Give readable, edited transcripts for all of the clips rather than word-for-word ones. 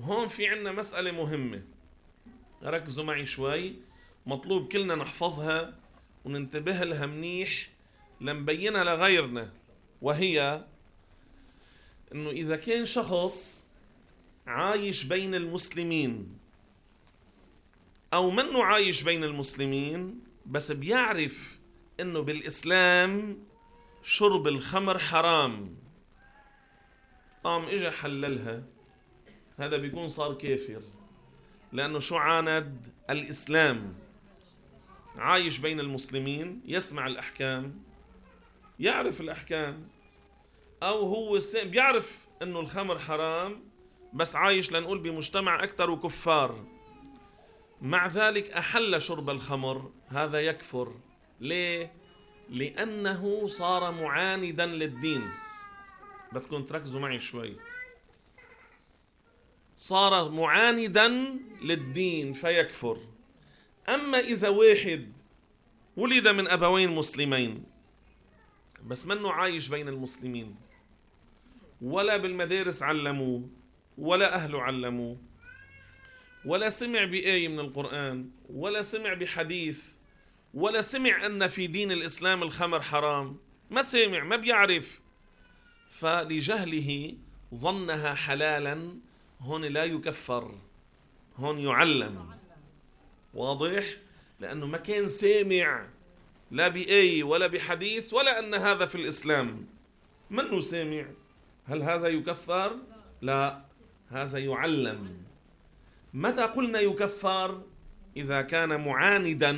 هون في عنا مسألة مهمة، ركزوا معي شوي، مطلوب كلنا نحفظها وننتبه لها منيح لنبينها لغيرنا. وهي انه اذا كان شخص عايش بين المسلمين او منه عايش بين المسلمين بس بيعرف انه بالاسلام شرب الخمر حرام، قام اجا حللها، هذا بيكون صار كافر. لانه شو عاند؟ الاسلام. عايش بين المسلمين، يسمع الاحكام، يعرف الاحكام، او هو بيعرف انه الخمر حرام بس عايش لنقول بمجتمع اكثر كفار، مع ذلك احل شرب الخمر، هذا يكفر. ليه؟ لانه صار معاندا للدين. بدكم تركزوا معي شوي، صار معاندا للدين فيكفر. اما اذا واحد ولد من ابوين مسلمين بس منه عايش بين المسلمين، ولا بالمدارس علموه، ولا أهله علموه، ولا سمع بآية من القرآن، ولا سمع بحديث، ولا سمع أن في دين الإسلام الخمر حرام، ما سمع، ما بيعرف، فلجهله ظنها حلالا، هون لا يكفر، هون يعلم. واضح؟ لأنه ما كان سامع لا بآية ولا بحديث ولا أن هذا في الإسلام، منه سامع. هل هذا يكفر؟ لا، هذا يعلم. متى قلنا يكفر؟ إذا كان معاندا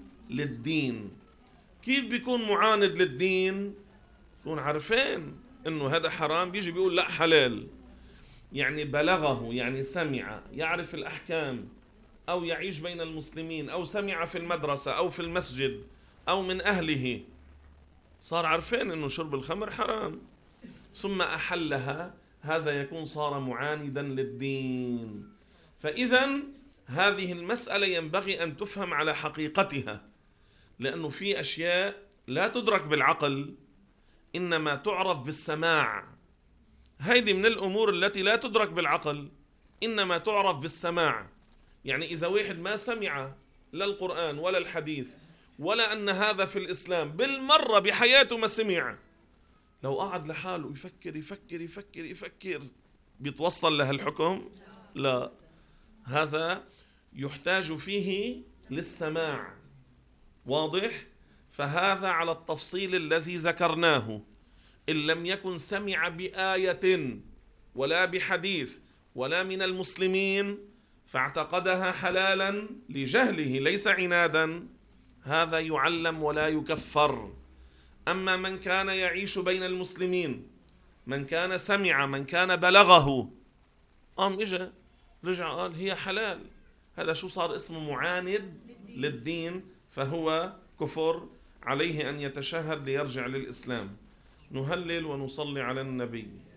للدين. كيف بيكون معاند للدين؟ يكون عارفين إنه هذا حرام، بيجي بيقول لا حلال، يعني بلغه، يعني سمع، يعرف الأحكام، أو يعيش بين المسلمين، أو سمع في المدرسة أو في المسجد أو من أهله، صار عارفين إنه شرب الخمر حرام ثم أحلها، هذا يكون صار معاندا للدين. فإذا هذه المسألة ينبغي أن تفهم على حقيقتها، لأنه في أشياء لا تدرك بالعقل، إنما تعرف بالسماع. هذه من الأمور التي لا تدرك بالعقل، إنما تعرف بالسماع. يعني إذا واحد ما سمع لا القرآن ولا الحديث ولا أن هذا في الإسلام، بالمرة بحياته ما سمع، لو قعد لحاله يفكر يفكر يفكر يفكر بيتوصل لهالحكم؟ لا، هذا يحتاج فيه للسماع. واضح؟ فهذا على التفصيل الذي ذكرناه. إن لم يكن سمع بآية ولا بحديث ولا من المسلمين فاعتقدها حلالا لجهله ليس عنادا، هذا يعلم ولا يكفر. أما من كان يعيش بين المسلمين، من كان سمع، من كان بلغه، قام إجا رجع قال هي حلال، هذا شو صار؟ اسمه معاند للدين، فهو كفر، عليه أن يتشهد ليرجع للإسلام. نهلل ونصلي على النبي.